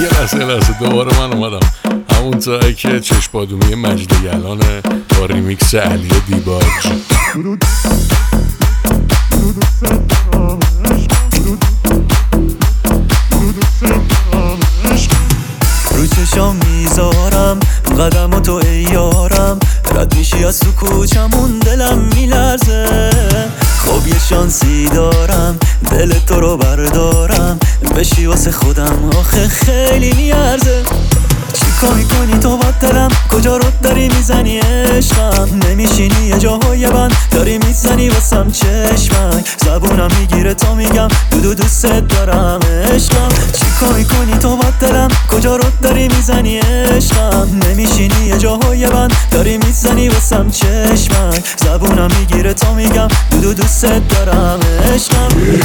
یه لحظه دوباره من اومدم همون جایی که چشمادومی مجد گلانه با ریمیکس علی دیباج. رو چشام میذارم قدم و تو ای یارم، رد میشی از تو کوچمون دلم میلرزه. خب یه شانسی دارم دل تو رو بردارم، بشی واسه خودم آخه خیلی میارزه. چیکار میکنی تو با دلم، کجا رو داری میزنی عشقم؟ نمیشینی یه جاهای بند داری میزنی واسم چشمک، زبونم میگیره تا میگم دوست دارم عشقم. چیکار میکنی تو با دلم، کجا رو داری میزنی عشقم؟ نمیشینی یه جاهای بند داری میزنی واسم چشمک، زبونم میگیره تا میگم دوست دارم عشقم.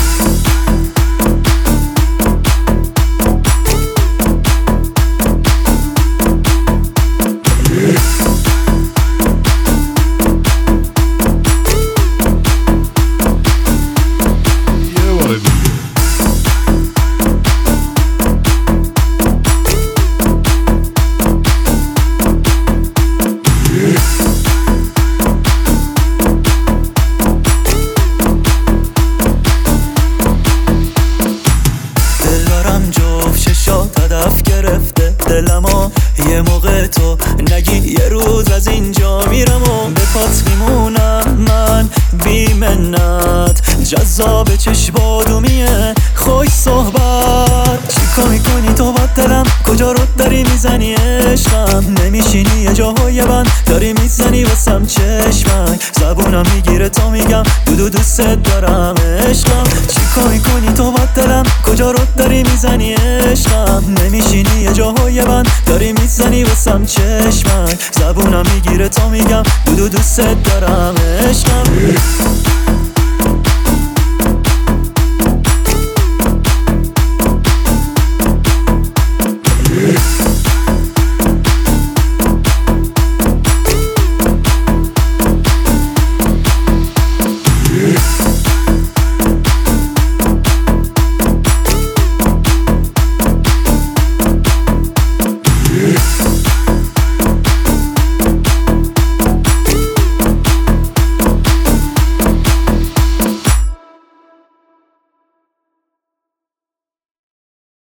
هدف گرفته دلمو، یه موقع تو نگی یه روز از اینجا میرم و به پات میمونم من بی منت. جذاب چشمادومیه خوش صحبت، چیکار میکنی تو با دلم، کجا رو داری میزنی عشقم؟ نمیشینی یه جاهای بند داری میزنی واسم چشمک، زبونم میگیره تا میگم دوست دارم عشقم. چیکار میکنی تو با دلم، کجا رو داری میزنی عشقم؟ نمیشینی یه جاهای بند داری میزنی واسم چشمک، زبونم میگیره تا میگم دوست دارم عشقم.